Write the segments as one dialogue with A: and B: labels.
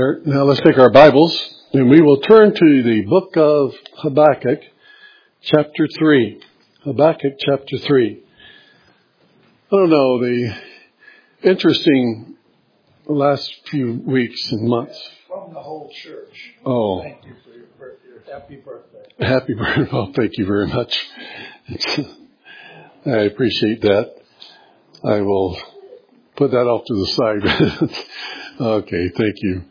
A: Now let's take our Bibles and we will turn to the book of Habakkuk, chapter 3. Habakkuk, chapter 3. I don't know, the interesting last few weeks and months.
B: From the whole church.
A: Oh.
B: Thank you for your happy birthday.
A: Happy birthday. Oh, thank you very much. I appreciate that. I will put that off to the side. Okay, thank you.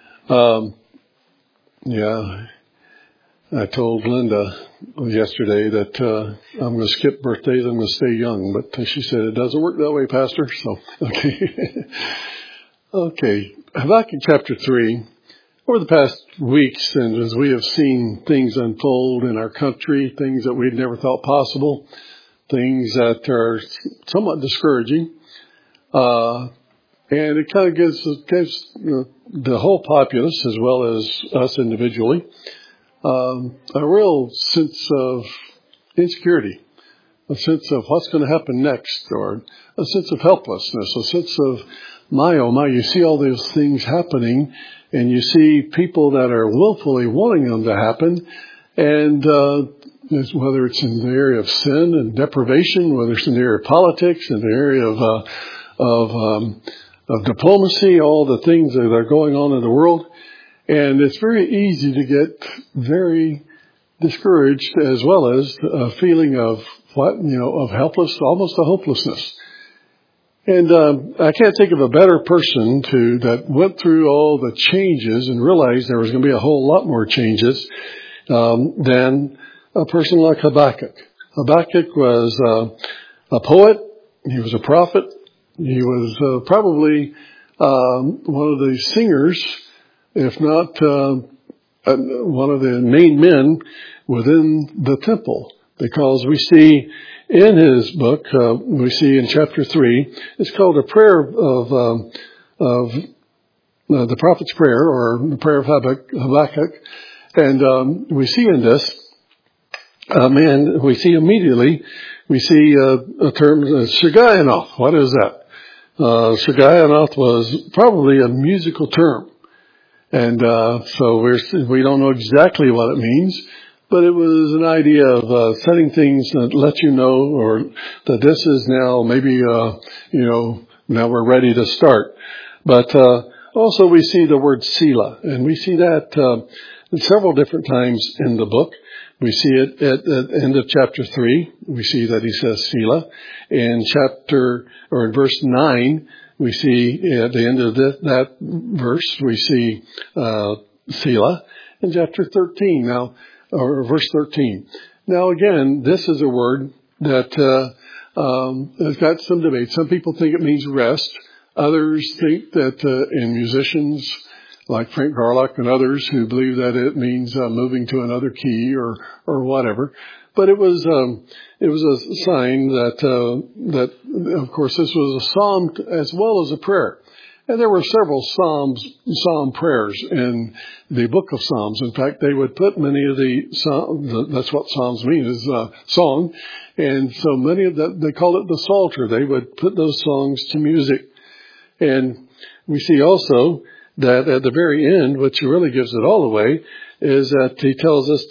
A: I told Linda yesterday that I'm going to skip birthdays. I'm going to stay young, but she said it doesn't work that way, Pastor. So, okay. Okay, Habakkuk chapter 3. Over the past weeks, and as we have seen things unfold in our country, things that we'd never thought possible, things that are somewhat discouraging, and it kind of gives the whole populace, as well as us individually, a real sense of insecurity, a sense of what's going to happen next, or a sense of helplessness, a sense of, my, oh my, you see all those things happening, and you see people that are willfully wanting them to happen, and whether it's in the area of sin and deprivation, whether it's in the area of politics, in the area of diplomacy, all the things that are going on in the world. And it's very easy to get very discouraged, as well as a feeling of of helpless, almost a hopelessness. And I can't think of a better person that went through all the changes and realized there was going to be a whole lot more changes than a person like Habakkuk. Habakkuk was a poet. He was a prophet. He was probably one of the singers, if not one of the main men within the temple, because we see in his book, we see in chapter 3, it's called a prayer of the prophet's prayer, or the prayer of Habakkuk. And we see in this, we see a term, Shigayanoth. What is that? Shigayanoth was probably a musical term. And so we don't know exactly what it means. But it was an idea of setting things that let you know, or that this is now maybe, now we're ready to start. But also we see the word Selah, and we see that several different times in the book. We see it at the end of chapter 3. We see that he says Selah. In verse 9, we see at the end of that verse, we see Selah. In chapter 13 or verse 13. Now again, this is a word that has got some debate. Some people think it means rest. Others think that in musicians like Frank Garlock and others who believe that it means moving to another key or whatever. But it was a sign that of course this was a psalm as well as a prayer. And there were several psalm prayers in the book of Psalms. In fact, they would put many of that's what Psalms mean, is song. And so many of that, they call it the Psalter. They would put those songs to music. And we see also that at the very end, which really gives it all away, is that he tells us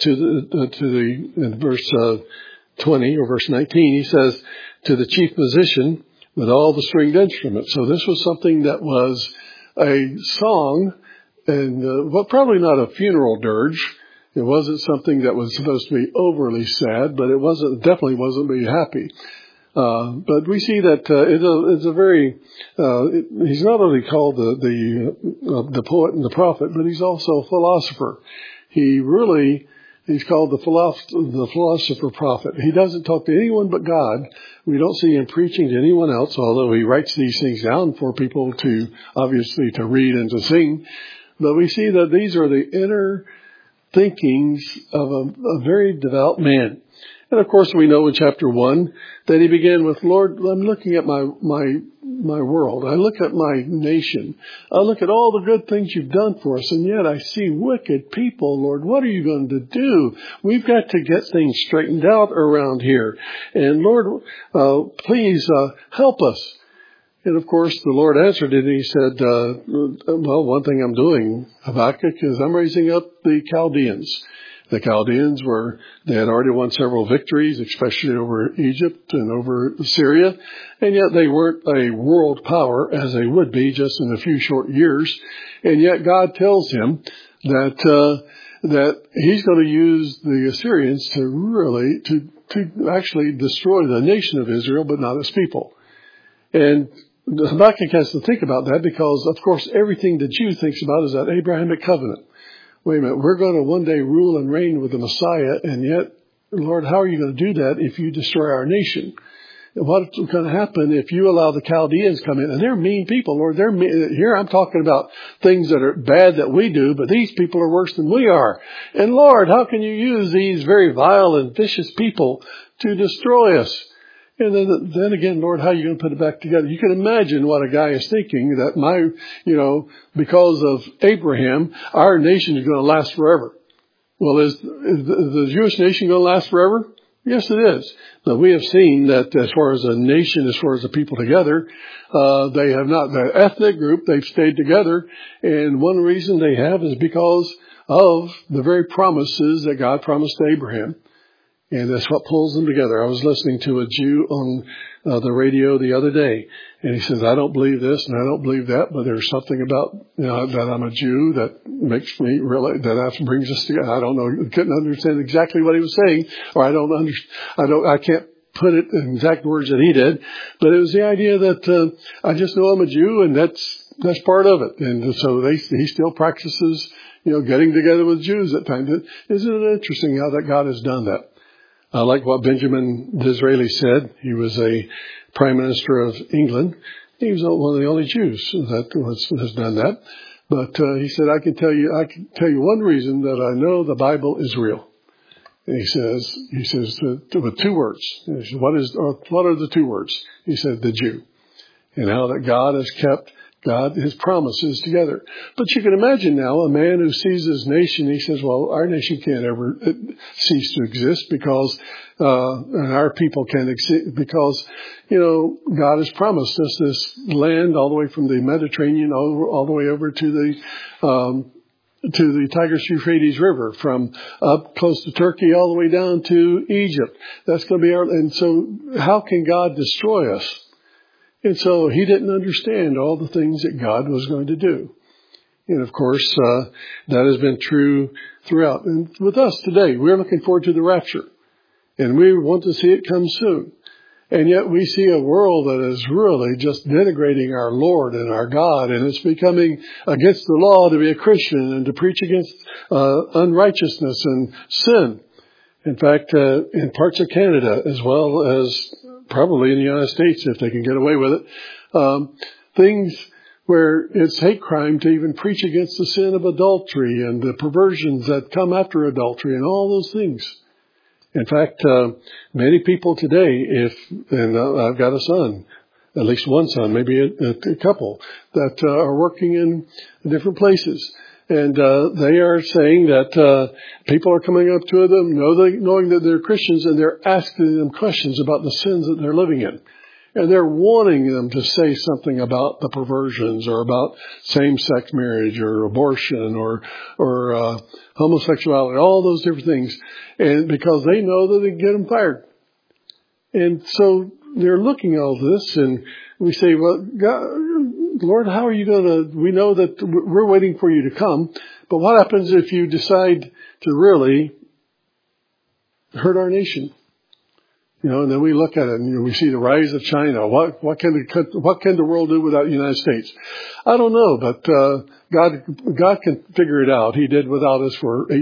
A: in verse 20 or verse 19, he says, to the chief musician, with all the stringed instruments. So this was something that was a song, and probably not a funeral dirge. It wasn't something that was supposed to be overly sad, but it definitely wasn't very happy. But we see that it's a very. He's not only called the poet and the prophet, but he's also a philosopher. He's called the philosopher prophet. He doesn't talk to anyone but God. We don't see him preaching to anyone else, although he writes these things down for people to read and to sing. But we see that these are the inner thinkings of a very devout man. And of course we know in chapter 1 that he began with, Lord, I'm looking at my world. I look at my nation. I look at all the good things you've done for us, and yet I see wicked people, Lord. What are you going to do? We've got to get things straightened out around here. And Lord, please help us. And of course, the Lord answered it, and he said, well, one thing I'm doing, Habakkuk, is I'm raising up the Chaldeans. The Chaldeans they had already won several victories, especially over Egypt and over Syria, and yet they weren't a world power as they would be just in a few short years. And yet God tells him that he's going to use the Assyrians to actually destroy the nation of Israel, but not its people. And Habakkuk has to think about that because, of course, everything the Jew thinks about is that Abrahamic covenant. Wait a minute, we're going to one day rule and reign with the Messiah, and yet, Lord, how are you going to do that if you destroy our nation? And what's going to happen if you allow the Chaldeans come in? And they're mean people, Lord. They're mean. Here I'm talking about things that are bad that we do, but these people are worse than we are. And Lord, how can you use these very vile and vicious people to destroy us? And then again, Lord, how are you going to put it back together? You can imagine what a guy is thinking, that because of Abraham, our nation is going to last forever. Well, is the Jewish nation going to last forever? Yes, it is. But we have seen that as far as a nation, as far as the people together, they have not, the ethnic group, they've stayed together. And one reason they have is because of the very promises that God promised to Abraham. And that's what pulls them together. I was listening to a Jew on the radio the other day, and he says, I don't believe this and I don't believe that, but there's something about that I'm a Jew that makes me really, that brings us together. I don't know, couldn't understand exactly what he was saying, or I can't put it in exact words that he did, but it was the idea that I just know I'm a Jew, and that's part of it. And so he still practices, getting together with Jews at times. Isn't it interesting how that God has done that? I like what Benjamin Disraeli said. He was a Prime Minister of England. He was one of the only Jews that has done that. But he said, I can tell you one reason that I know the Bible is real. And he says with two words. He says, what are the two words? He said, the Jew. And how that God has kept his promises together. But you can imagine now a man who sees his nation, he says, well, our nation can't ever cease to exist because, and our people can't exist because, God has promised us this land all the way from the Mediterranean all the way over to the Tigris-Euphrates River, from up close to Turkey all the way down to Egypt. That's going to be and so how can God destroy us? And so he didn't understand all the things that God was going to do. And of course, that has been true throughout. And with us today, we're looking forward to the rapture. And we want to see it come soon. And yet we see a world that is really just denigrating our Lord and our God. And it's becoming against the law to be a Christian and to preach against unrighteousness and sin. In fact, in parts of Canada, as well as probably in the United States, if they can get away with it, things where it's hate crime to even preach against the sin of adultery and the perversions that come after adultery and all those things. In fact, many people today, I've got a son, at least one son, maybe a couple, that are working in different places. And they are saying that people are coming up to them, knowing that they're Christians, and they're asking them questions about the sins that they're living in. And they're wanting them to say something about the perversions or about same-sex marriage or abortion or homosexuality, all those different things, and because they know that they can get them fired. And so they're looking at all this, and we say, well, God, Lord, how are you going to, we know that we're waiting for you to come, but what happens if you decide to really hurt our nation? And then we look at it and we see the rise of China. What can the world do without the United States? I don't know, but God can figure it out. He did without us for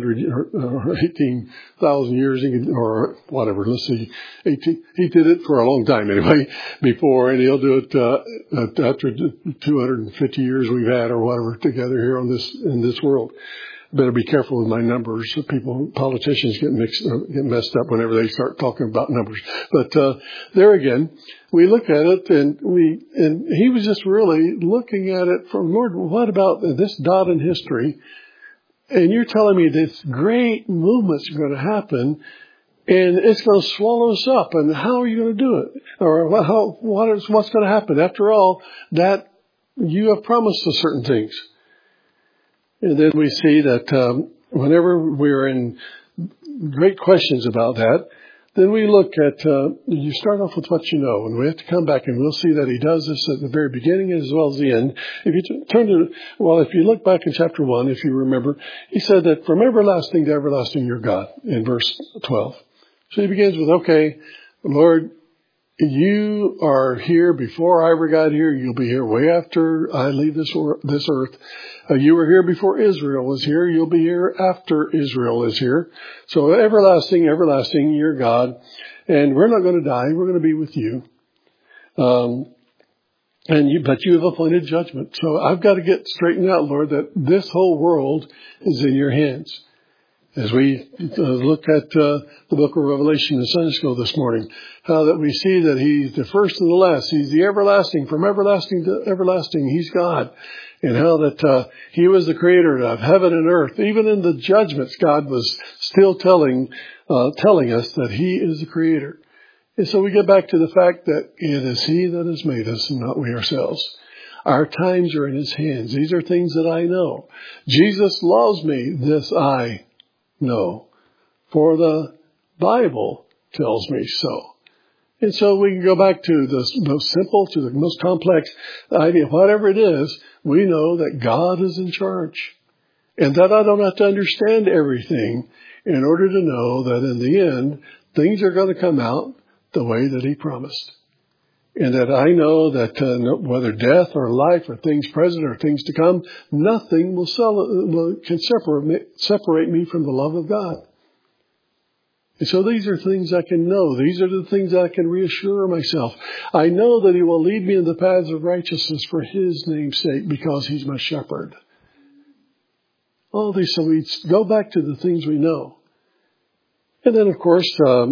A: 18,000 years or whatever. Let's see, he did it for a long time anyway before, and he'll do it after 250 years we've had or whatever together here in this world. Better be careful with my numbers. Politicians get messed up whenever they start talking about numbers. But there again, we look at it, and he was just really looking at it from, Lord, what about this dot in history? And you're telling me this great movement's going to happen, And it's going to swallow us up. And how are you going to do it? Or what's going to happen? After all, that you have promised us certain things. And then we see that whenever we're in great questions about that, then we look at, you start off with what you know, and we have to come back and we'll see that he does this at the very beginning as well as the end. If you look back in chapter 1, if you remember, he said that from everlasting to everlasting you're God in verse 12. So he begins with, okay, Lord, you are here before I ever got here. You'll be here way after I leave this earth. You were here before Israel was here. You'll be here after Israel is here. So everlasting, everlasting, you're God. And we're not going to die. We're going to be with you. But you have appointed judgment. So I've got to get straightened out, Lord, that this whole world is in your hands. As we look at the book of Revelation in Sunday school this morning, how that we see that he's the first and the last. He's the everlasting, from everlasting to everlasting. He's God. And how that he was the creator of heaven and earth. Even in the judgments, God was still telling us that he is the creator. And so we get back to the fact that it is he that has made us and not we ourselves. Our times are in his hands. These are things that I know. Jesus loves me. This I know. For the Bible tells me so. And so we can go back to the most simple to the most complex idea. Whatever it is, we know that God is in charge. And that I don't have to understand everything in order to know that in the end, things are going to come out the way that he promised. And that I know that whether death or life or things present or things to come, nothing can separate me from the love of God. And so these are things I can know. These are the things I can reassure myself. I know that he will lead me in the paths of righteousness for his name's sake because he's my shepherd. All these, so we go back to the things we know. And then, of course,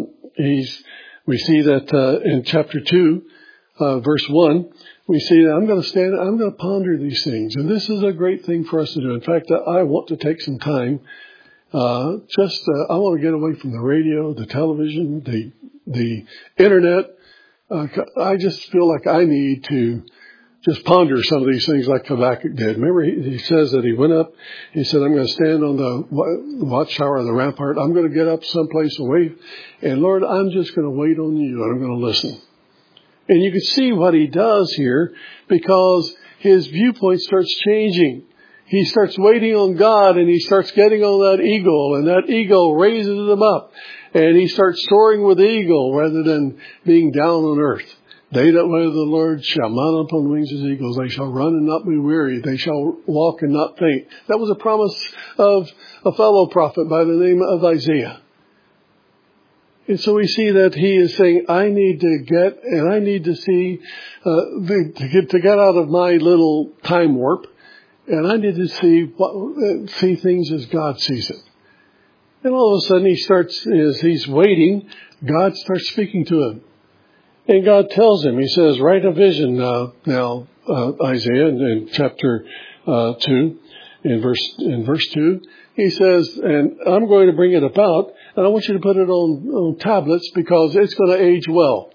A: we see that in chapter 2, verse 1, we see that I'm going to ponder these things. And this is a great thing for us to do. In fact, I want to take some time. I want to get away from the radio, the television, the internet. I just feel like I need to just ponder some of these things like Habakkuk did. Remember, he says that he went up. He said, I'm going to stand on the watchtower of the rampart. I'm going to get up someplace away. And Lord, I'm just going to wait on you and I'm going to listen. And you can see what he does here because his viewpoint starts changing. He starts waiting on God and he starts getting on that eagle and that eagle raises him up and he starts soaring with the eagle rather than being down on earth. They that wait on the Lord shall mount upon wings as eagles. They shall run and not be weary. They shall walk and not faint. That was a promise of a fellow prophet by the name of Isaiah. And so we see that he is saying, I need to see, to get out of my little time warp. And I need to see things as God sees it. And all of a sudden as he's waiting, God starts speaking to him. And God tells him, he says, write a vision now, Isaiah in chapter 2, in verse 2. He says, and I'm going to bring it about, and I want you to put it on tablets because it's going to age well.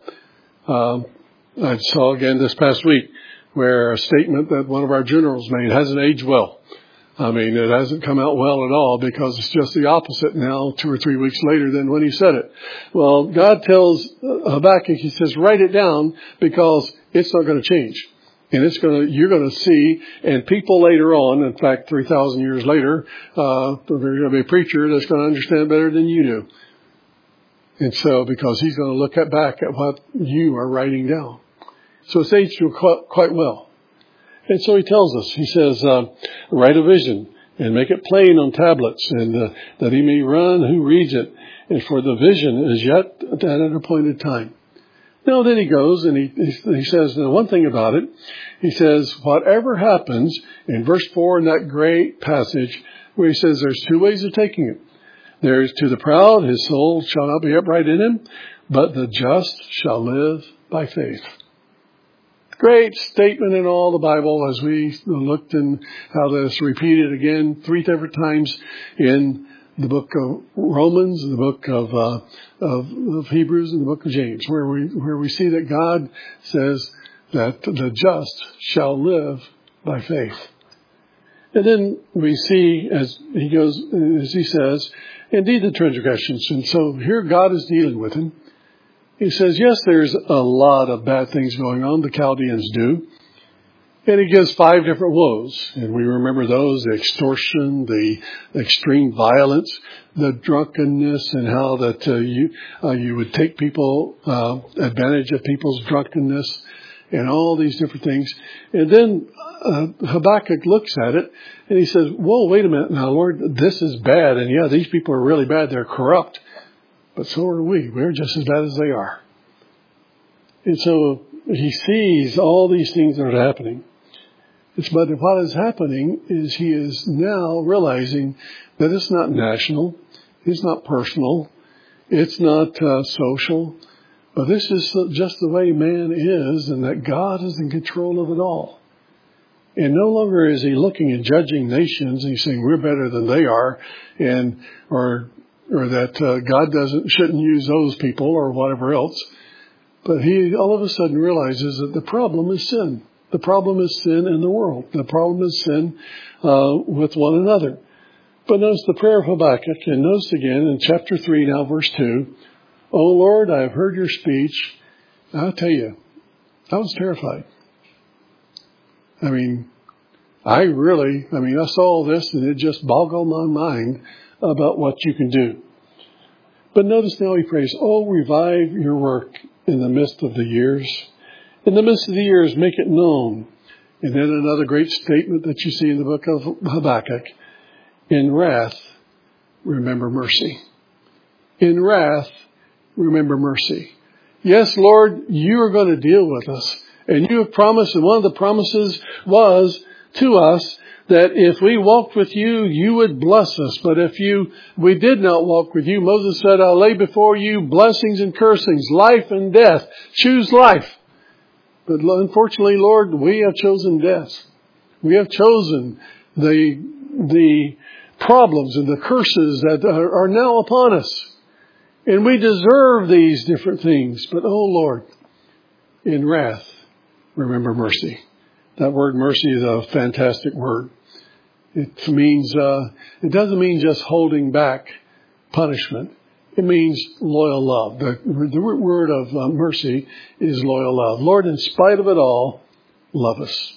A: I saw again this past week where a statement that one of our generals made hasn't aged well. I mean, it hasn't come out well at all because it's just the opposite now 2 or 3 weeks later than when he said it. Well, God tells Habakkuk, he says, write it down because it's not going to change. And you're going to see, and people later on, in fact, 3,000 years later, there's going to be a preacher that's going to understand better than you do. And so, because he's going to look back at what you are writing down. So it's aged quite well. And so he tells us, he says, write a vision and make it plain on tablets and that he may run who reads it. And for the vision is yet at an appointed time. Now then he goes and he says, now one thing about it, he says, whatever happens in verse 4 in that great passage where he says there's 2 ways of taking it. There's to the proud, his soul shall not be upright in him, but the just shall live by faith. Great statement in all the Bible as we looked and how that's repeated again 3 different times in the book of Romans, the book of Hebrews, and the book of James, where we see that God says that the just shall live by faith. And then we see, as he says, indeed the transgressions. And so here God is dealing with him. He says, yes, there's a lot of bad things going on. The Chaldeans do. And he gives 5 different woes. And we remember those: the extortion, the extreme violence, the drunkenness, and how that you would take people advantage of people's drunkenness, and all these different things. And then Habakkuk looks at it and he says, whoa, wait a minute now, Lord, this is bad. And yeah, these people are really bad. They're corrupt. But so are we. We're just as bad as they are. And so he sees all these things that are happening. But what is happening is he is now realizing that it's not national. It's not personal. It's not social. But this is just the way man is, and that God is in control of it all. And no longer is he looking and judging nations and he's saying we're better than they are, or that God shouldn't use those people or whatever else. But he all of a sudden realizes that the problem is sin. The problem is sin in the world. The problem is sin with one another. But notice the prayer of Habakkuk, and notice again in chapter 3, now verse 2, O Lord, I have heard your speech. I'll tell you, I was terrified. I saw this and it just boggled my mind about what you can do. But notice now he prays, oh, revive your work in the midst of the years. In the midst of the years, make it known. And then another great statement that you see in the book of Habakkuk. In wrath, remember mercy. In wrath, remember mercy. Yes, Lord, you are going to deal with us. And you have promised, and one of the promises was to us that if we walked with you, you would bless us. But if we did not walk with you, Moses said, I'll lay before you blessings and cursings, life and death. Choose life. But unfortunately, Lord, we have chosen death. We have chosen the problems and the curses that are now upon us. And we deserve these different things. But, oh Lord, in wrath, remember mercy. That word mercy is a fantastic word. It means, it doesn't mean just holding back punishment. It means loyal love. The root word of mercy is loyal love. Lord, in spite of it all, love us.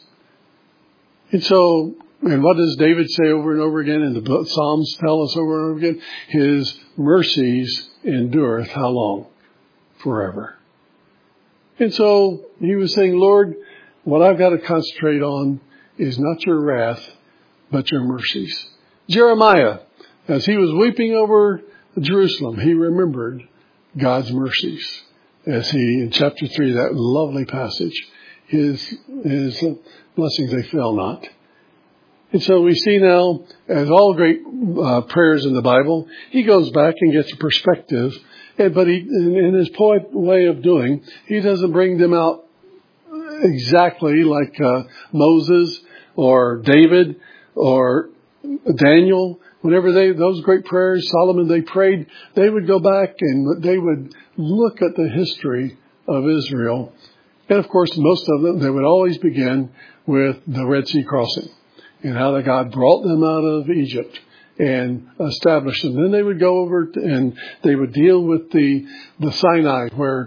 A: And what does David say over and over again? And the Psalms tell us over and over again, his mercies endureth how long? Forever. And so he was saying, Lord, what I've got to concentrate on is not your wrath, but your mercies. Jeremiah, as he was weeping over Jerusalem, he remembered God's mercies. As in chapter 3, that lovely passage, his blessings, they fail not. And so we see now, as all great prayers in the Bible, he goes back and gets a perspective. But in his poet way of doing, he doesn't bring them out exactly like Moses or David or Daniel. Whenever those great prayers, Solomon, they prayed, they would go back and they would look at the history of Israel. And of course, most of them, they would always begin with the Red Sea crossing and how that God brought them out of Egypt and established them. Then they would go over and they would deal with the Sinai where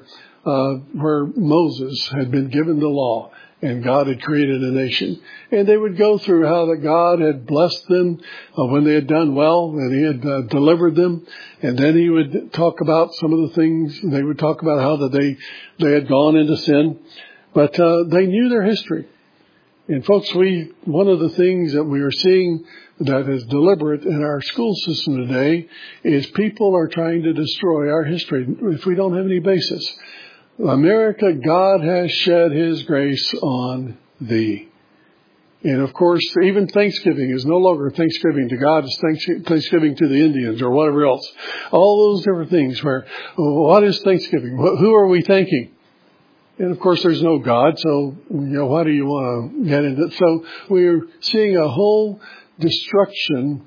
A: Moses had been given the law and God had created a nation. And they would go through how that God had blessed them when they had done well and he had delivered them. And then he would talk about some of the things. They would talk about how that they had gone into sin. But they knew their history. And folks, one of the things that we are seeing that is deliberate in our school system today is people are trying to destroy our history if we don't have any basis. America, God has shed his grace on thee. And of course, even Thanksgiving is no longer Thanksgiving to God, it's Thanksgiving to the Indians or whatever else. All those different things where, what is Thanksgiving? Who are we thanking? And of course, there's no God, so, why do you want to get into it? So we're seeing a whole destruction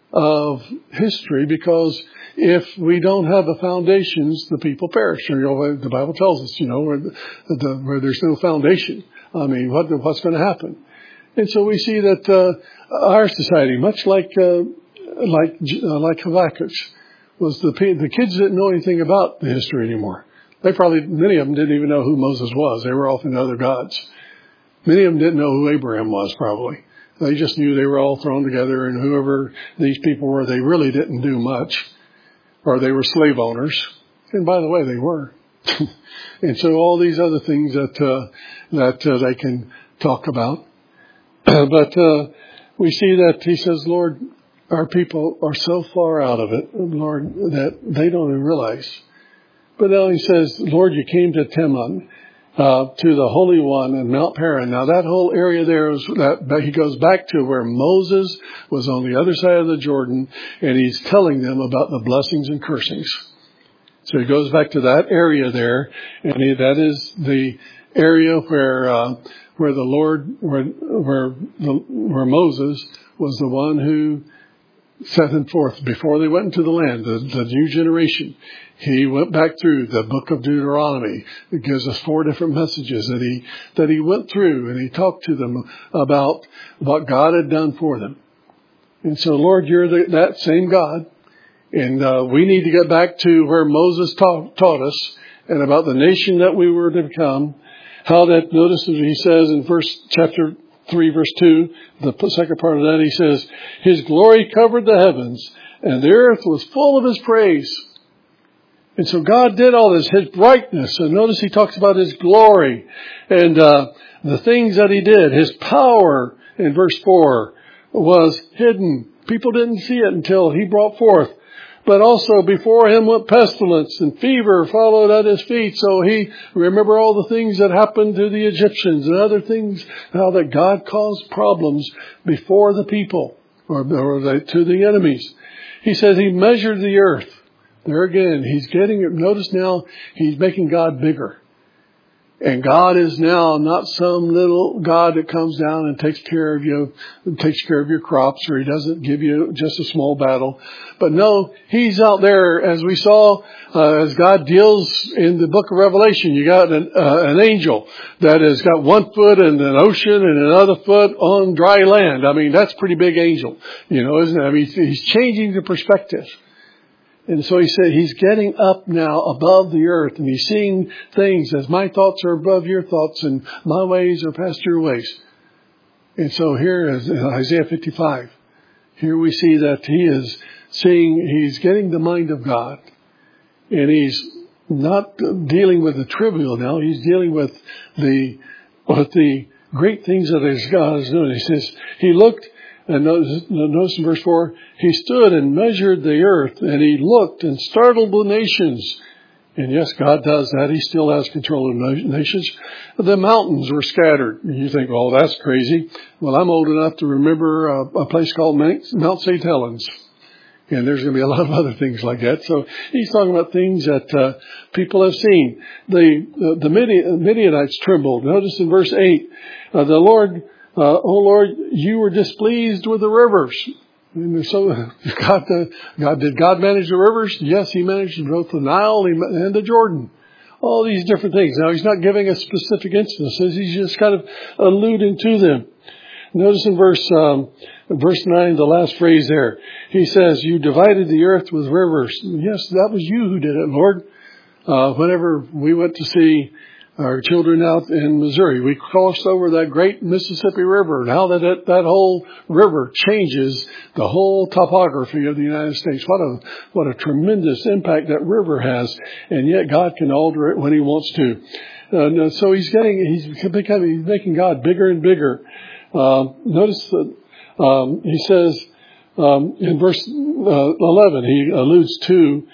A: of history, because if we don't have the foundations, the people perish. The Bible tells us, where there's no foundation. I mean, what's going to happen? And so we see that our society, much like Habakkuk's, was the kids didn't know anything about the history anymore. Many of them didn't even know who Moses was. They were off into other gods. Many of them didn't know who Abraham was, probably. They just knew they were all thrown together, and whoever these people were, they really didn't do much, or they were slave owners. And by the way, they were. And so all these other things that they can talk about. But we see that he says, Lord, our people are so far out of it, Lord, that they don't even realize. But now he says, Lord, you came to Teman, to the Holy One and Mount Paran. Now that whole area there is that he goes back to where Moses was on the other side of the Jordan, and he's telling them about the blessings and cursings. So he goes back to that area there, and that is the area where Moses was the one who set them forth before they went into the land, the new generation. He went back through the book of Deuteronomy. It gives us 4 different messages that he went through, and he talked to them about what God had done for them. And so, Lord, you're that same God, and we need to get back to where Moses taught us, and about the nation that we were to become. How that, notice that he says in chapter 3, verse 2, the second part of that, he says, His glory covered the heavens, and the earth was full of His praise. And so God did all this, His brightness. And notice he talks about His glory and the things that He did. His power, in verse 4, was hidden. People didn't see it until He brought forth. But also before Him went pestilence, and fever followed at His feet. So remember all the things that happened to the Egyptians and other things, how that God caused problems before the people or to the enemies. He says He measured the earth. There again, notice now, He's making God bigger. And God is now not some little God that comes down and takes care of you, takes care of your crops, or He doesn't give you just a small battle. But no, He's out there, as we saw, as God deals in the book of Revelation. You got an angel that has got 1 foot in an ocean and another foot on dry land. I mean, that's a pretty big angel, isn't it? I mean, He's changing the perspective. And so he said He's getting up now above the earth, and He's seeing things as my thoughts are above your thoughts and my ways are past your ways. And so here is Isaiah 55. Here we see that He's getting the mind of God. And He's not dealing with the trivial now. He's dealing with the great things that God is doing. He says, He looked. And notice in verse 4, He stood and measured the earth, and He looked and startled the nations. And yes, God does that. He still has control of the nations. The mountains were scattered. And you think, well, that's crazy. Well, I'm old enough to remember a place called Mount St. Helens. And there's going to be a lot of other things like that. So he's talking about things that people have seen. The Midianites trembled. Notice in verse 8, the Lord... O Lord, you were displeased with the rivers. And so did God manage the rivers? Yes, He managed both the Nile and the Jordan. All these different things. Now, He's not giving us specific instances. He's just kind of alluding to them. Notice in verse 9, the last phrase there. He says, you divided the earth with rivers. Yes, that was you who did it, Lord. Whenever we went to see our children out in Missouri, we crossed over that great Mississippi River. Now that whole river changes the whole topography of the United States. What a tremendous impact that river has, and yet God can alter it when He wants to. So He's making God bigger and bigger. Notice that He says in verse 11, He alludes to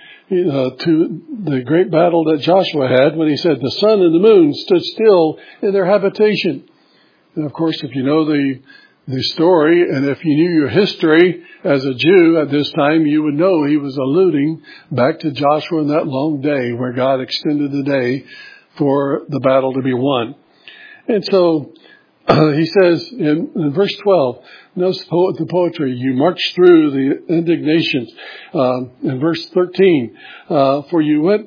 A: the great battle that Joshua had when he said the sun and the moon stood still in their habitation. And of course, if you know the story, and if you knew your history as a Jew at this time, you would know he was alluding back to Joshua and that long day where God extended the day for the battle to be won. And so he says in verse 12, Notice the poetry. You marched through the indignations. In verse 13, for you went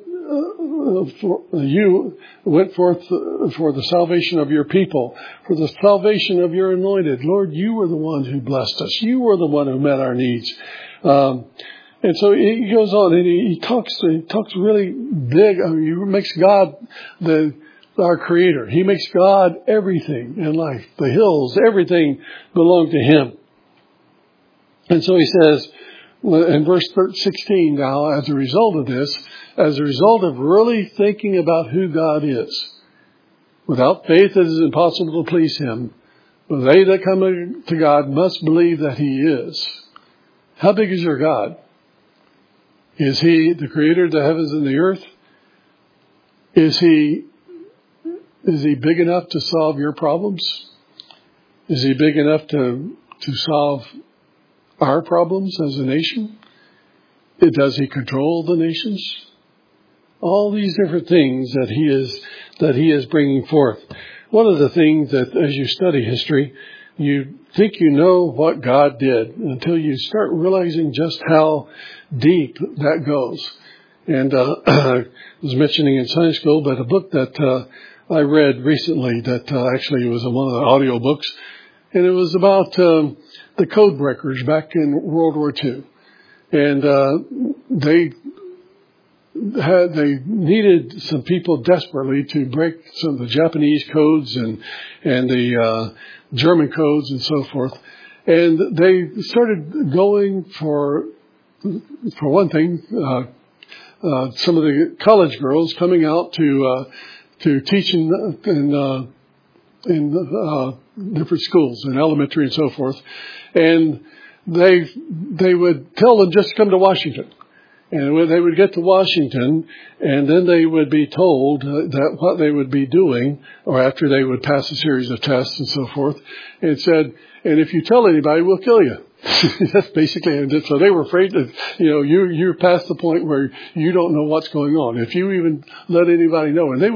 A: forth for the salvation of your people, for the salvation of your anointed. Lord, you were the one who blessed us. You were the one who met our needs. And so he goes on and he talks really big. I mean, he makes God our creator. He makes God everything in life. The hills, everything belong to him. And so he says in verse 16, now as a result of this, as a result of really thinking about who God is, without faith it is impossible to please him. But they that come to God must believe that he is. How big is your God? Is he the creator of the heavens and the earth? Is he big enough to solve your problems? Is he big enough to solve our problems as a nation? Does he control the nations? All these different things that he is bringing forth. One of the things that as you study history, you think you know what God did until you start realizing just how deep that goes. And I was mentioning in Sunday school, but a book that I read recently that actually was one of the audio books, and it was about the code breakers back in World War II. And they needed some people desperately to break some of the Japanese codes and the German codes and so forth. And they started going for one thing, some of the college girls coming out to teach in different schools, in elementary and so forth. And they would tell them just to come to Washington. And when they would get to Washington, and then they would be told that what they would be doing, or after they would pass a series of tests and so forth, it said, and if you tell anybody, we'll kill you. That's basically it. So they were afraid that, you're past the point where you don't know what's going on. If you even let anybody know. And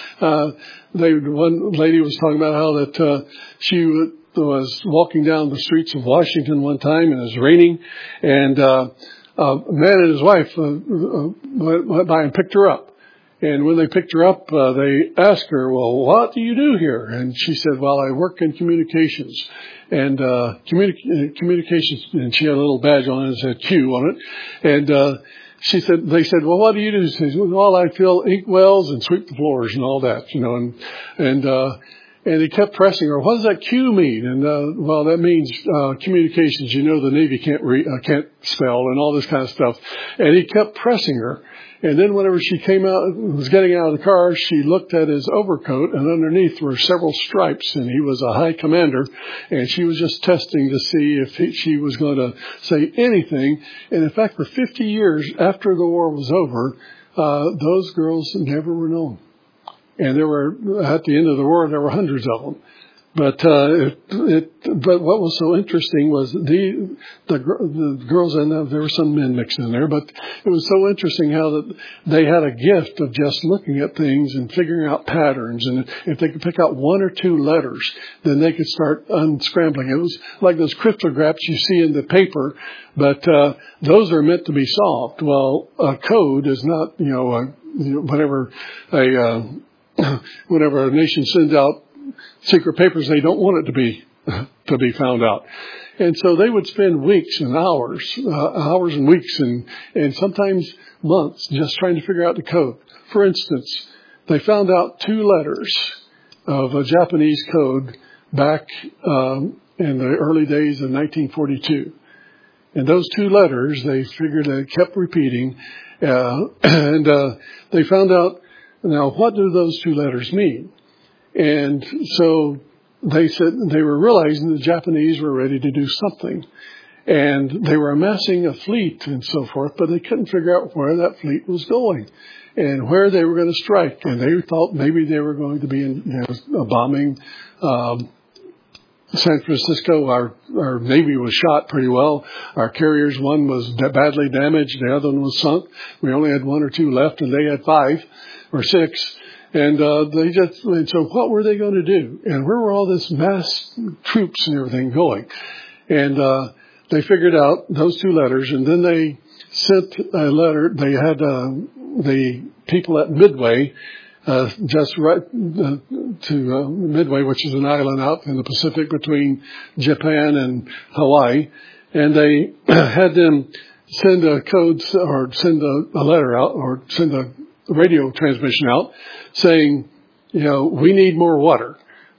A: one lady was talking about how that she was walking down the streets of Washington one time, and it was raining, and a man and his wife went by and picked her up. And when they picked her up, they asked her, well, what do you do here? And she said, well, I work in communications. And communications, and she had a little badge on it that said Q on it. And they said, well, what do you do? She said, well, I fill ink wells and sweep the floors and all that, and he kept pressing her. What does that Q mean? And well, that means communications. The Navy can't spell and all this kind of stuff. And he kept pressing her. And then whenever she was getting out of the car, she looked at his overcoat, and underneath were several stripes. And he was a high commander, and she was just testing to see if she was going to say anything. And in fact, for 50 years after the war was over, those girls never were known. And there were, at the end of the war, there were hundreds of them. But but what was so interesting was the girls, and there were some men mixed in there, but it was so interesting how that they had a gift of just looking at things and figuring out patterns. And if they could pick out one or two letters, then they could start unscrambling. It was like those cryptographs you see in the paper, but those are meant to be solved. Well, a code is not, whenever a nation sends out secret papers, they don't want it to be found out. And so they would spend weeks and hours and weeks and sometimes months just trying to figure out the code. For instance, they found out two letters of a Japanese code back in the early days of 1942. And those two letters, they figured they kept repeating, and they found out, now what do those two letters mean? And so they said they were realizing the Japanese were ready to do something. And they were amassing a fleet and so forth, but they couldn't figure out where that fleet was going and where they were going to strike. And they thought maybe they were going to be bombing San Francisco. Our Navy was shot pretty well. Our carriers, one was badly damaged. The other one was sunk. We only had one or two left, and they had 5 or 6. And so what were they going to do? And where were all this mass troops and everything going? And they figured out those two letters, and then they sent a letter. They had the people at Midway, just right to Midway, which is an island out in the Pacific between Japan and Hawaii, and they had them send a code or send a letter out or send a radio transmission out saying, we need more water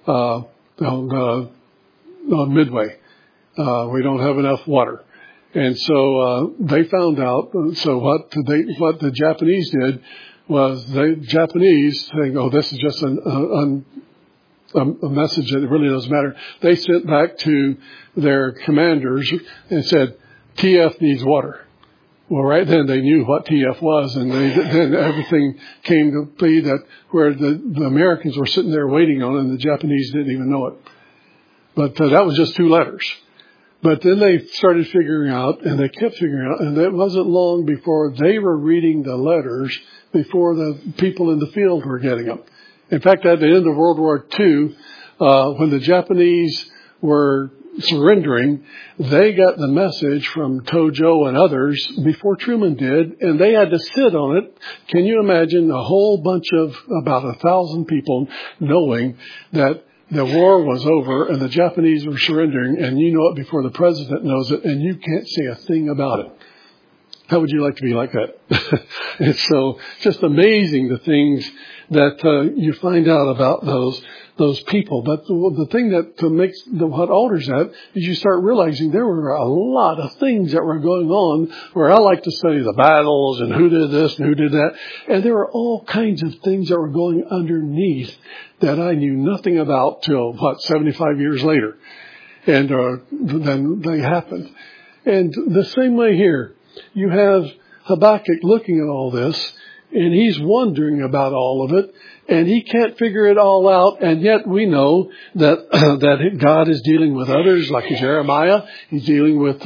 A: on Midway. We don't have enough water. And so they found out. So what the Japanese did was the Japanese saying, this is just a message that really doesn't matter. They sent back to their commanders and said, TF needs water. Well, right then they knew what TF was, and then everything came to be that where the Americans were sitting there waiting on it, and the Japanese didn't even know it. But that was just two letters. But then they started figuring out, and they kept figuring out, and it wasn't long before they were reading the letters before the people in the field were getting them. In fact, at the end of World War II, when the Japanese were surrendering, they got the message from Tojo and others before Truman did, and they had to sit on it. Can you imagine a whole bunch of about 1,000 people knowing that the war was over and the Japanese were surrendering, and you know it before the president knows it, and you can't say a thing about it? How would you like to be like that? It's so just amazing the things that you find out about those people. But the thing that makes what alters that is you start realizing there were a lot of things that were going on where I like to study the battles and who did this and who did that. And there were all kinds of things that were going underneath that I knew nothing about till 75 years later. And then they happened. And the same way here. You have Habakkuk looking at all this, and he's wondering about all of it, and he can't figure it all out, and yet we know that that God is dealing with others like Jeremiah. He's dealing with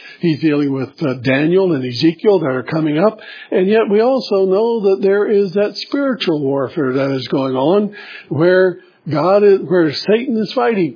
A: Daniel and Ezekiel that are coming up, and yet we also know that there is that spiritual warfare that is going on where Satan is fighting.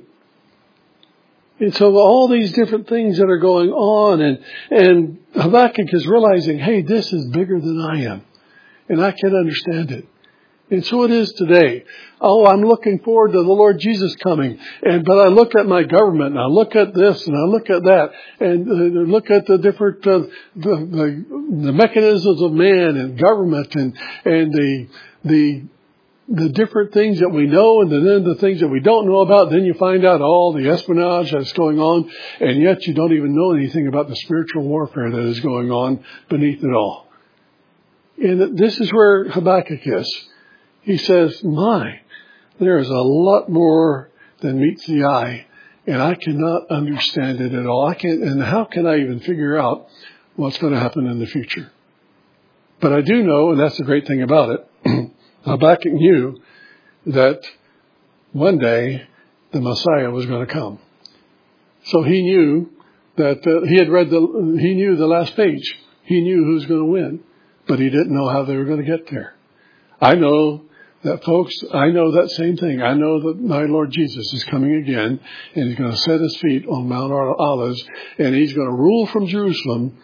A: And so all these different things that are going on, and Habakkuk is realizing, hey, this is bigger than I am, and I can't understand it. And so it is today. Oh, I'm looking forward to the Lord Jesus coming, but I look at my government, and I look at this, and I look at that, and look at the different the mechanisms of man and government, and the different things that we know, and then the things that we don't know about. Then you find out all the espionage that's going on, and yet you don't even know anything about the spiritual warfare that is going on beneath it all. And this is where Habakkuk is. He says, there is a lot more than meets the eye, and I cannot understand it at all. And how can I even figure out what's going to happen in the future? But I do know, and that's the great thing about it, Habakkuk knew that one day the Messiah was going to come. So he knew that he knew the last page. He knew who was going to win, but he didn't know how they were going to get there. I know that, folks, I know that same thing. I know that my Lord Jesus is coming again, and he's going to set his feet on Mount Olives, and he's going to rule from Jerusalem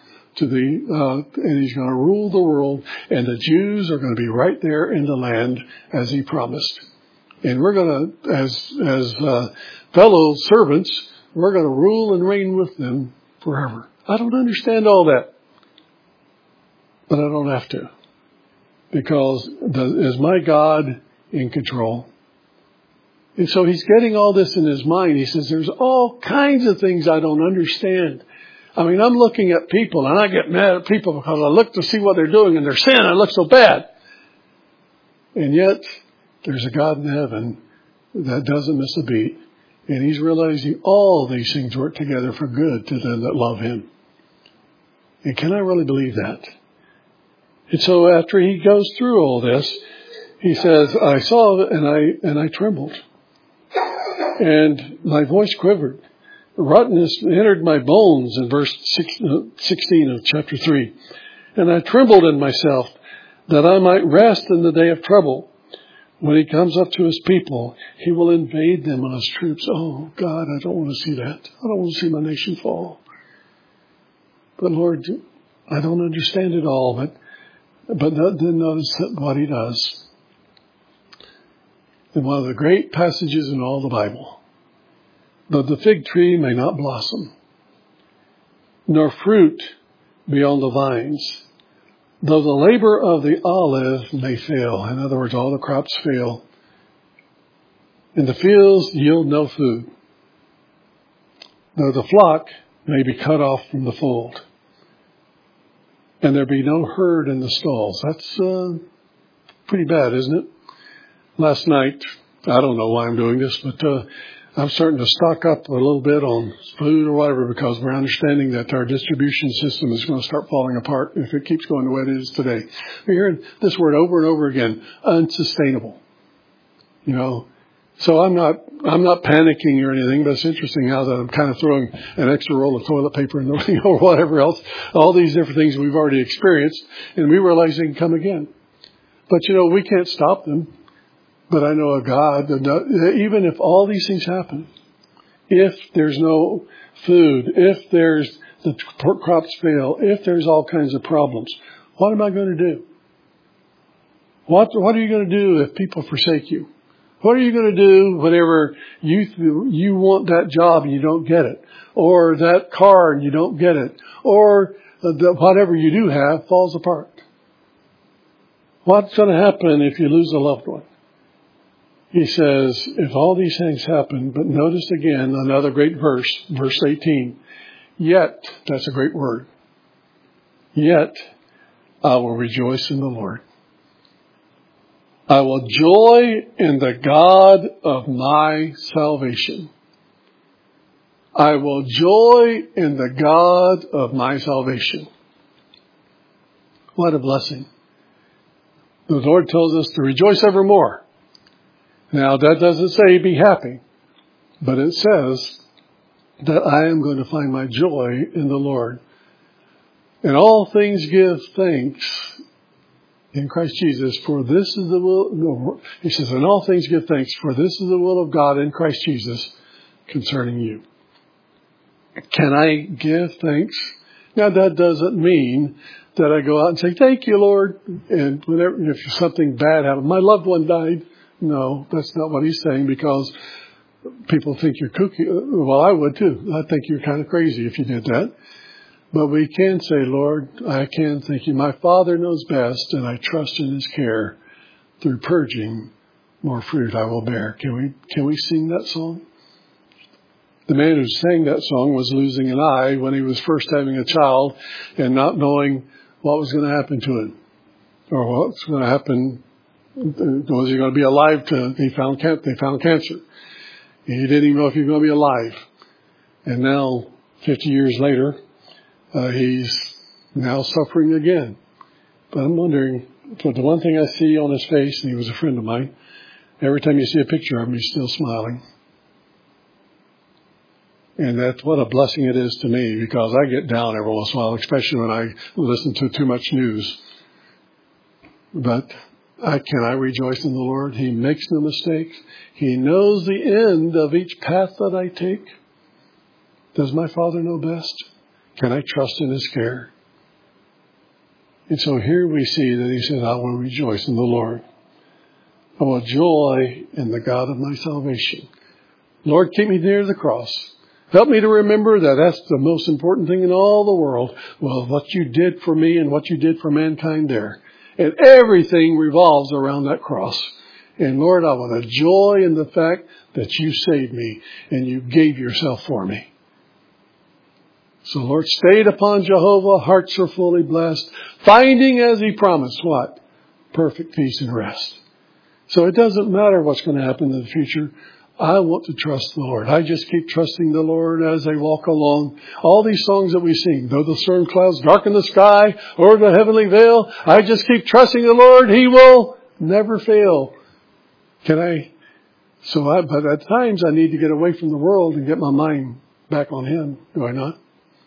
A: and he's going to rule the world, and the Jews are going to be right there in the land as he promised. And we're going to, as fellow servants, we're going to rule and reign with them forever. I don't understand all that, but I don't have to, because is my God in control? And so he's getting all this in his mind. He says, there's all kinds of things I don't understand. I mean, I'm looking at people, and I get mad at people because I look to see what they're doing, and their sin, and it looks so bad. And yet, there's a God in heaven that doesn't miss a beat, and he's realizing all these things work together for good to them that love him. And can I really believe that? And so after he goes through all this, he says, I saw it, and I trembled, and my voice quivered. Rottenness entered my bones, in verse 16 of chapter 3. And I trembled in myself that I might rest in the day of trouble. When he comes up to his people, he will invade them on his troops. Oh, God, I don't want to see that. I don't want to see my nation fall. But Lord, I don't understand it all, but then notice what he does. In one of the great passages in all the Bible, though the fig tree may not blossom, nor fruit be on the vines, though the labor of the olive may fail. In other words, all the crops fail. And the fields yield no food, though the flock may be cut off from the fold, and there be no herd in the stalls. That's pretty bad, isn't it? Last night, I don't know why I'm doing this, but I'm starting to stock up a little bit on food or whatever, because we're understanding that our distribution system is going to start falling apart if it keeps going the way it is today. We're hearing this word over and over again, unsustainable. You know, so I'm not panicking or anything, but it's interesting how that I'm kind of throwing an extra roll of toilet paper in the, or whatever else, all these different things we've already experienced, and we realize they can come again. But we can't stop them. But I know a God that even if all these things happen, if there's no food, if there's the crops fail, if there's all kinds of problems, what am I going to do? What are you going to do if people forsake you? What are you going to do whenever you want that job and you don't get it, or that car and you don't get it, or whatever you do have falls apart? What's going to happen if you lose a loved one? He says, if all these things happen, but notice again another great verse, verse 18. Yet, that's a great word. Yet, I will rejoice in the Lord. I will joy in the God of my salvation. I will joy in the God of my salvation. What a blessing. The Lord tells us to rejoice evermore. Now, that doesn't say be happy, but it says that I am going to find my joy in the Lord. In all things give thanks in Christ Jesus, for this is the will. No, he says, in all things give thanks, for this is the will of God in Christ Jesus concerning you. Can I give thanks? Now, that doesn't mean that I go out and say, thank you, Lord. And whenever, if something bad happened, my loved one died. No, that's not what he's saying, because people think you're kooky. Well, I would too. I think you're kind of crazy if you did that. But we can say, Lord, I can thank you. My Father knows best, and I trust in his care. Through purging, more fruit I will bear. Can we sing that song? The man who sang that song was losing an eye when he was first having a child and not knowing what was going to happen to him, or what's going to happen. Was he going to be alive? They found cancer. He didn't even know if he was going to be alive. And now, 50 years later, he's now suffering again. But I'm wondering, but the one thing I see on his face, and he was a friend of mine, every time you see a picture of him, he's still smiling. And that's what a blessing it is to me, because I get down every once in a while, especially when I listen to too much news. But can I rejoice in the Lord? He makes no mistakes. He knows the end of each path that I take. Does my Father know best? Can I trust in his care? And so here we see that he says, I will rejoice in the Lord. I will joy in the God of my salvation. Lord, keep me near the cross. Help me to remember that that's the most important thing in all the world. Well, what you did for me and what you did for mankind there. And everything revolves around that cross. And Lord, I want to joy in the fact that you saved me and you gave yourself for me. So Lord, stayed upon Jehovah, hearts are fully blessed, finding as he promised what? Perfect peace and rest. So it doesn't matter what's going to happen in the future. I want to trust the Lord. I just keep trusting the Lord as I walk along. All these songs that we sing, though the storm clouds darken the sky or the heavenly veil, I just keep trusting the Lord. He will never fail. But at times I need to get away from the world and get my mind back on him. Do I not?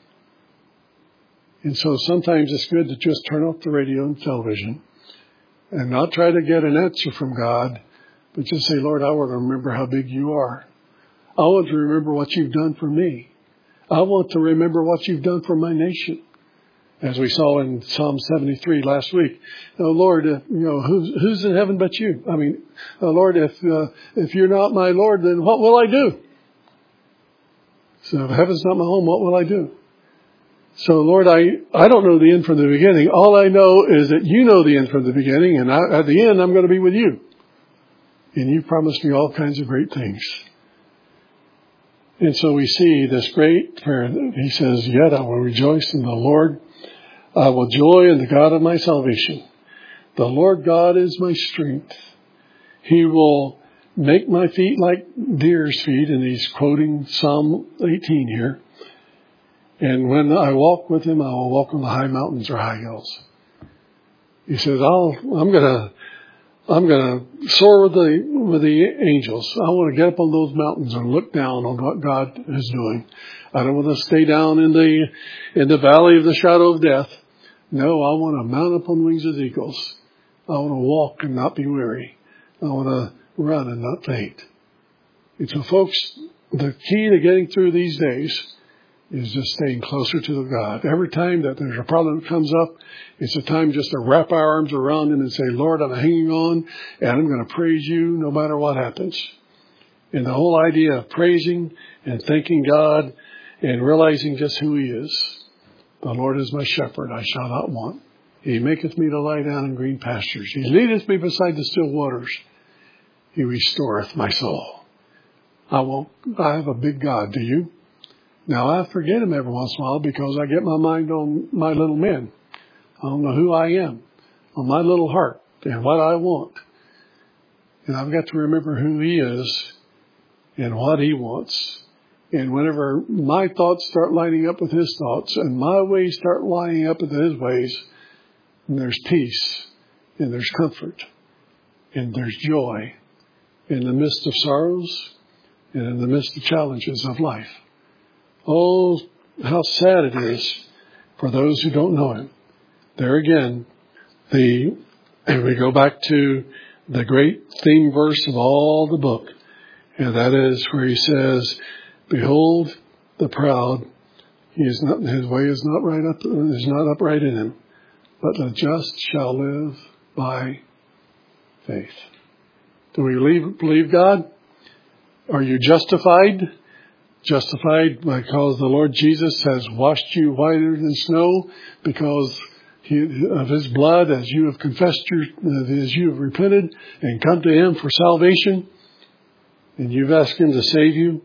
A: And so sometimes it's good to just turn off the radio and television and not try to get an answer from God, But just say, Lord, I want to remember how big you are. I want to remember what you've done for me. I want to remember what you've done for my nation. As we saw in Psalm 73 last week. Oh, Lord, who's in heaven but you? I mean, Lord, if you're not my Lord, then what will I do? So if heaven's not my home, what will I do? So, Lord, I don't know the end from the beginning. All I know is that you know the end from the beginning, and at the end, I'm going to be with you. And you promised me all kinds of great things. And so we see this great prayer. He says, yet I will rejoice in the Lord. I will joy in the God of my salvation. The Lord God is my strength. He will make my feet like deer's feet. And he's quoting Psalm 18 here. And when I walk with him, I will walk on the high mountains or high hills. He says, I'm going to soar with the angels. I want to get up on those mountains and look down on what God is doing. I don't want to stay down in the valley of the shadow of death. No, I want to mount up on wings as eagles. I want to walk and not be weary. I want to run and not faint. And so, folks, the key to getting through these days is just staying closer to God. Every time that there's a problem that comes up, it's a time just to wrap our arms around him and say, Lord, I'm hanging on, and I'm going to praise you no matter what happens. And the whole idea of praising and thanking God and realizing just who he is. The Lord is my shepherd, I shall not want. He maketh me to lie down in green pastures. He leadeth me beside the still waters. He restoreth my soul. I have a big God, do you? Now, I forget him every once in a while because I get my mind on my little men. I don't know who I am, on my little heart and what I want. And I've got to remember who he is and what he wants. And whenever my thoughts start lining up with his thoughts and my ways start lining up with his ways, there's peace and there's comfort and there's joy in the midst of sorrows and in the midst of challenges of life. Oh, how sad it is for those who don't know him. There again, and we go back to the great theme verse of all the book, and that is where he says, behold the proud, his way is not upright in him, but the just shall live by faith. Do we believe God? Are you justified? Justified because the Lord Jesus has washed you whiter than snow because of his blood, as you have confessed as you have repented and come to him for salvation, and you've asked him to save you.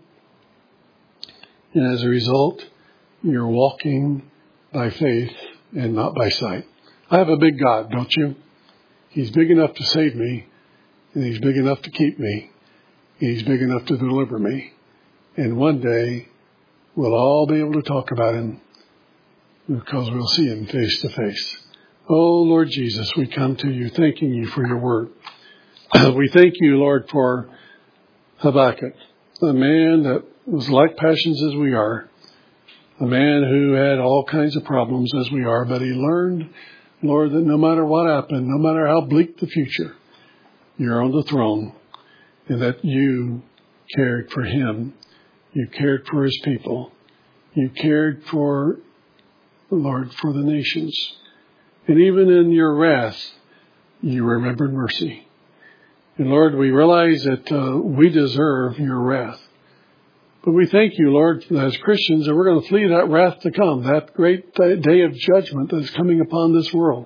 A: And as a result, you're walking by faith and not by sight. I have a big God, don't you? He's big enough to save me, and he's big enough to keep me. He's big enough to deliver me. And one day, we'll all be able to talk about him because we'll see him face to face. Oh, Lord Jesus, we come to you thanking you for your word. We thank you, Lord, for Habakkuk, a man that was like passions as we are, a man who had all kinds of problems as we are, but he learned, Lord, that no matter what happened, no matter how bleak the future, you're on the throne, and that you cared for him. You cared for his people. You cared for, Lord, for the nations. And even in your wrath, you remembered mercy. And Lord, we realize that we deserve your wrath. But we thank you, Lord, as Christians, that we're going to flee that wrath to come, that great day of judgment that's coming upon this world.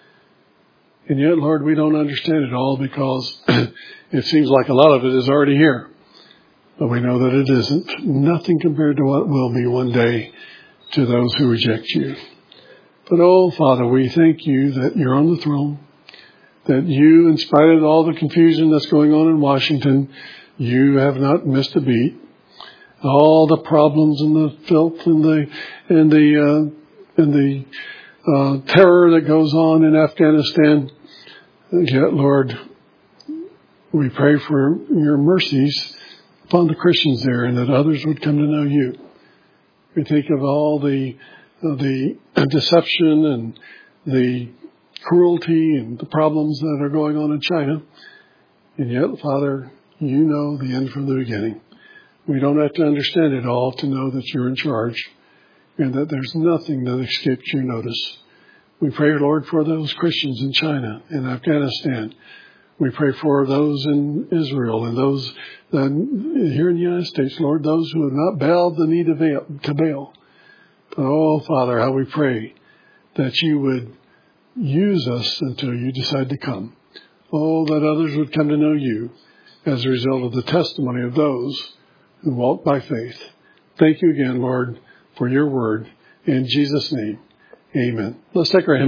A: And yet, Lord, we don't understand it all because it seems like a lot of it is already here. But we know that it isn't. Nothing compared to what will be one day to those who reject you. But, oh, Father, we thank you that you're on the throne, that you, in spite of all the confusion that's going on in Washington, you have not missed a beat. All the problems and the filth and the terror that goes on in Afghanistan. Yet, Lord, we pray for your mercies upon the Christians there, and that others would come to know you. We think of all the deception and the cruelty and the problems that are going on in China. And yet, Father, you know the end from the beginning. We don't have to understand it all to know that you're in charge and that there's nothing that escapes your notice. We pray, Lord, for those Christians in China and Afghanistan. We pray for those in Israel and those here in the United States, Lord, those who have not bowed the knee to Baal. But, oh, Father, how we pray that you would use us until you decide to come. Oh, that others would come to know you as a result of the testimony of those who walk by faith. Thank you again, Lord, for your word. In Jesus' name, amen. Let's take our